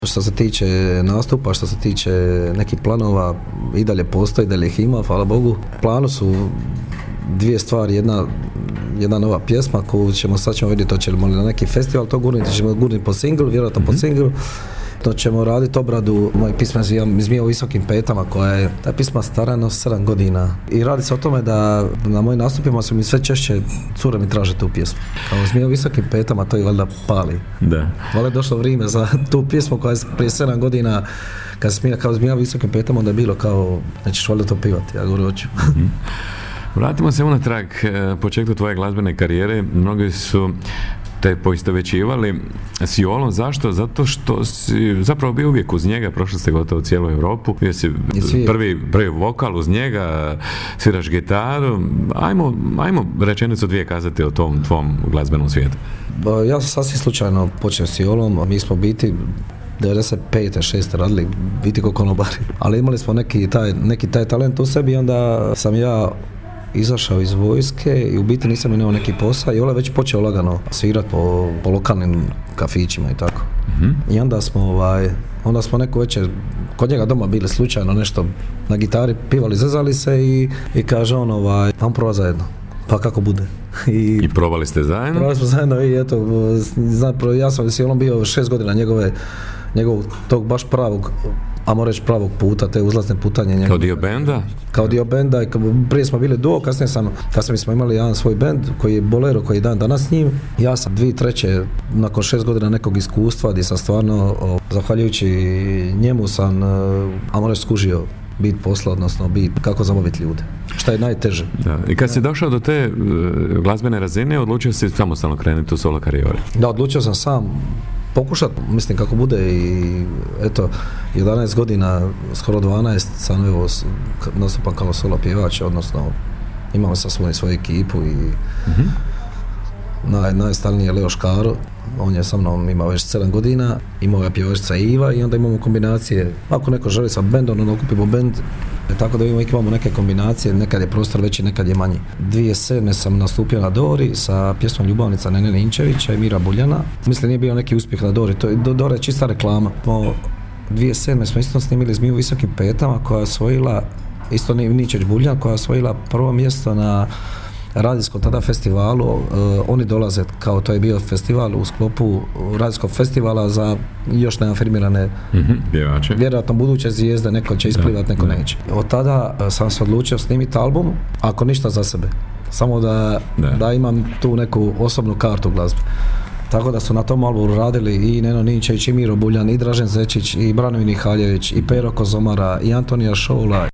Što se tiče nastupa, što se tiče nekih planova, i dalje postoji, i dalje ih ima, hvala Bogu. U planu su dvije stvari, jedna nova pjesma koju sad ćemo vidjeti, hoćemo li na neki festival to gurniti, ćemo gurniti po singlu, vjerojatno po singlu. To ćemo raditi obradu moje pisme Zmija u visokim petama, koja je ta pisma stara 7 godina. I radi se o tome da na mojim nastupima su mi sve češće cure mi traže tu pjesmu. Kao Zmija u visokim petama, to i valjda pali. Da. Valjda je došlo vrijeme za tu pjesmu koja je prije 7 godina, kad smija kao Zmija u visokim petama, onda je bilo kao, nećeš valjda to pivati, ja govorim hoću. Vratimo se unatrag početku tvoje glazbene karijere. Mnogi su te poistovjećivali s Jolom. Zašto? Zato što si zapravo bio uvijek uz njega, prošli ste gotovo cijelu Europu, bio si prvi vokal uz njega, sviraš gitaru. Ajmo rečenicu dvije kazati o tom tvom glazbenom svijetu. Ja sam sasvim slučajno počeo s Jolom, mi smo biti 95. 6. radili biti ko konobari, ali imali smo neki taj talent u sebi i onda sam ja izašao iz vojske i u biti nisam imao neki posao i Jola je već počeo lagano svirati po lokalnim kafićima i tako. I onda smo neku večer kod njega doma bili slučajno nešto na gitari, pivali, zezali se i kaže on vam prova zajedno, pa kako bude. I probali ste zajedno? Probali smo zajedno i eto, ja sam s Jolom bio 6 godina njegovog tog baš pravog, ajmo reći pravog puta, te uzlazne putanje. Kao dio benda? Kao dio benda, prije smo bili duo, kasnije smo imali jedan svoj bend koji je Bolero, koji je dan danas s njim. Ja sam 2003. nakon 6 godina nekog iskustva gdje sam stvarno, zahvaljujući njemu sam, ajmo reći, skužio bit posla, odnosno bit kako zamoliti ljude. Šta je najteže. Da. I kad si došao do te glazbene razine, odlučio si samostalno krenuti u solo karijeru? Da, odlučio sam sam pokušat, mislim kako bude i eto, 11 godina, skoro 12 sam nastupam kao solo pjevač, odnosno imamo sa svoju ekipu i najstalniji je Leo Škaro, on je sa mnom ima već 7 godina, imao je pjevačica Iva i onda imamo kombinacije, ako neko želi sa bendom, onda okupimo bend, tako da imamo neke kombinacije, nekad je prostor veći, nekad je manji. 2007. sam nastupio na Dori sa pjesmom Ljubavnica Nene Ninčevića i Mira Buljana. Mislim, nije bio neki uspjeh na Dori, Dora je čista reklama. 2007. smo isto snimili Zmiju u visokim petama koja je osvojila, isto Ninčević Buljan, koja je osvojila prvo mjesto na radijskom tada festivalu. Oni dolaze, kao to je bio festival u sklopu radijskog festivala za još neafirmirane pjevače. Vjerojatno buduće zvijezde, neko će isplivati, neko neće. Od tada sam se odlučio snimiti album, ako ništa za sebe. Samo da imam tu neku osobnu kartu glazbe. Tako da su na tom albumu radili i Neno Ninčević, i Miro Buljan, i Dražen Zečić, i Branimir Nihaljević, i Pero Kozomara, i Antonija Šoula.